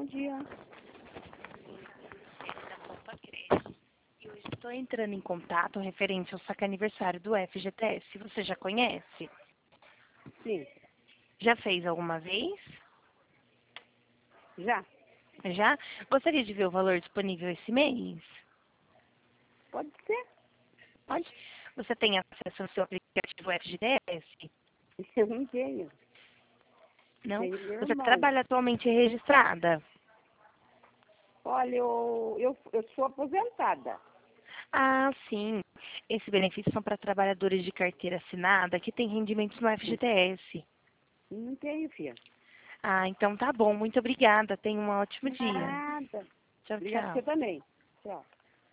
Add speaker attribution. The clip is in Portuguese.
Speaker 1: Bom dia.
Speaker 2: Eu estou entrando em contato referente ao saque aniversário do FGTS. Você já conhece?
Speaker 1: Sim,
Speaker 2: Já fez alguma vez?
Speaker 1: já.
Speaker 2: Já? Gostaria de ver o valor disponível esse mês?
Speaker 1: Pode ser.
Speaker 2: Pode? Você tem acesso ao seu aplicativo FGTS?
Speaker 1: Eu não tenho.
Speaker 2: Não?
Speaker 1: Tenho meu
Speaker 2: Você
Speaker 1: irmão.
Speaker 2: trabalha atualmente registrada?
Speaker 1: Olha, eu sou aposentada.
Speaker 2: Ah, sim. Esses benefícios são para trabalhadores de carteira assinada que têm rendimentos no FGTS.
Speaker 1: Não tenho, filha.
Speaker 2: Ah, então tá bom. Muito obrigada. Tenha um ótimo dia.
Speaker 1: Nada.
Speaker 2: Tchau,
Speaker 1: Obrigada
Speaker 2: tchau.
Speaker 1: você também. Tchau.